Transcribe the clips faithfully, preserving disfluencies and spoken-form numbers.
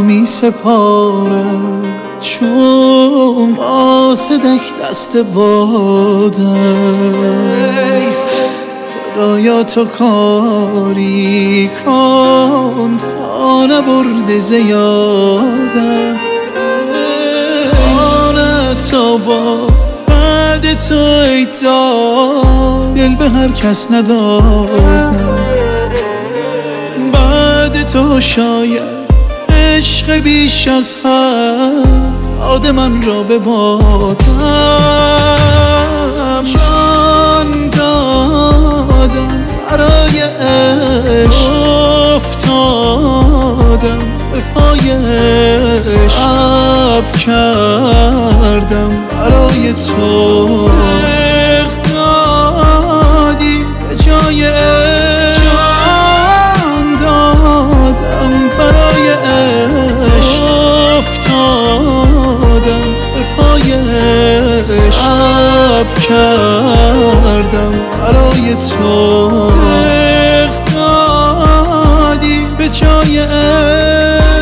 می سپارم، چون قاصدک دست بادم. خدایا تو کاری کن تا نبرده زیادم. خانه تا با بعد تو ای داد، دل به هر کس ندادم. بعد تو شاید عشق بیش از حد عاد من را ببادم. جان دادم برای عشق، افتادم به پای عشق، صبر کردم برای تو. اقتدادی به جای عشق، جان دادم برای عشق، افتادم به پای عشق، صبر کردم برای تو. اقتدادی به جای عشق.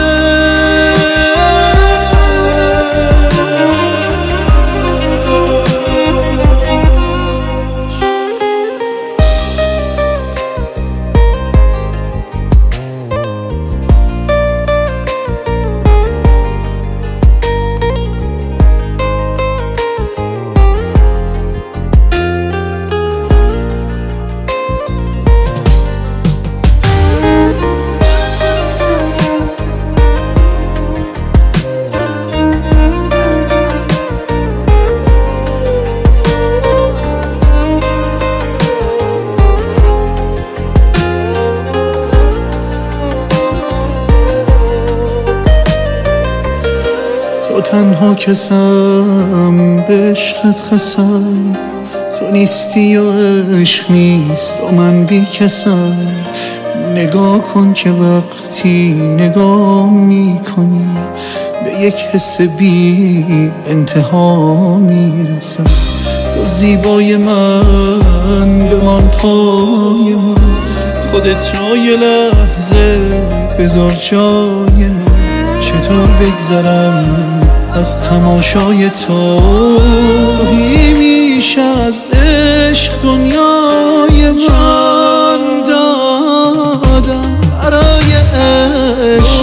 تو تنها کسم به عشقت خسم، تو نیستی و عشق نیست و من بی کسم. نگاه کن که وقتی نگاه می کنی به یک حس بی انتها می رسم. تو زیبای من بمان پای من، خودت را یه لحظه بذار جای من. چطور بگذرم از تماشای تو، توهی میشه از عشق دنیای من. جان دادم برای عشق،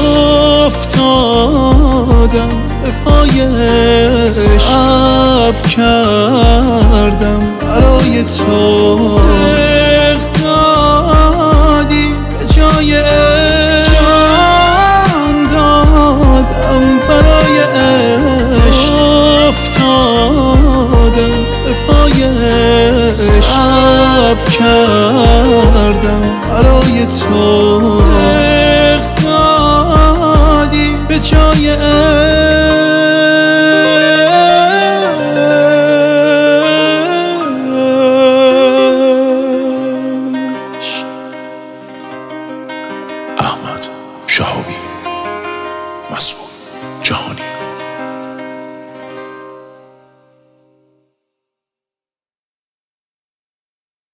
افتادم به پای عشق، صبر کردم برای تو. اقتدادی به جای عشق، جان دادم برای عشق، افتادم به پای عشق، صبر کردم برای تو.